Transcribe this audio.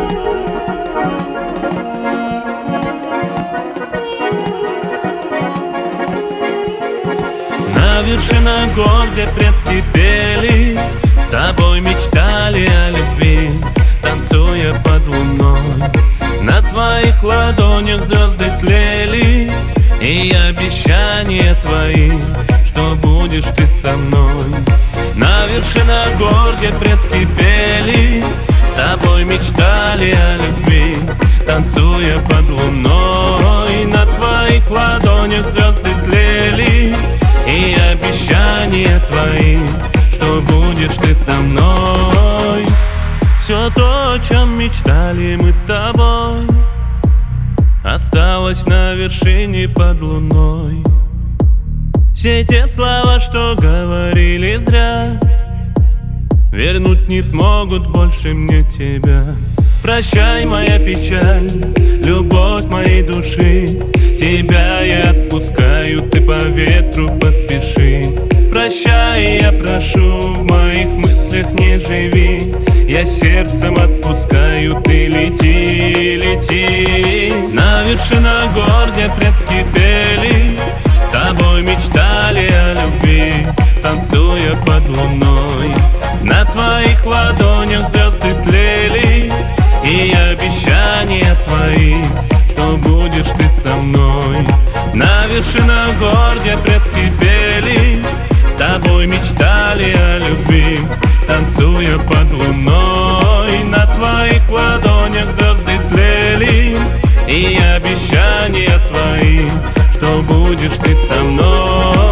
На вершинах гор, где предки пели, с тобой мечтали о любви, танцуя под луной. На твоих ладонях звезды тлели, и обещания твои, что будешь ты со мной. На вершинах гор, где предки пели, с тобой мечтали о любви, танцуя под луной. На твоих ладонях звезды тлели, и обещания твои, что будешь ты со мной. Все то, о чем мечтали мы с тобой, осталось на вершине под луной. Все те слова, что говорили зря, вернуть не смогут больше мне тебя. Прощай, моя печаль, любовь моей души, тебя я отпускаю, ты по ветру поспеши. Прощай, я прошу, в моих мыслях не живи, я сердцем отпускаю, ты лети, лети. На вершинах гор, где предки пели, с тобой мечтали о любви, танцуя под луной. На твоих ладонях звезды тлели, и обещания твои, что будешь ты со мной. На вершинах гор, где предки пели, с тобой мечтали о любви, танцуя под луной. На твоих ладонях звезды тлели, и обещания твои, что будешь ты со мной.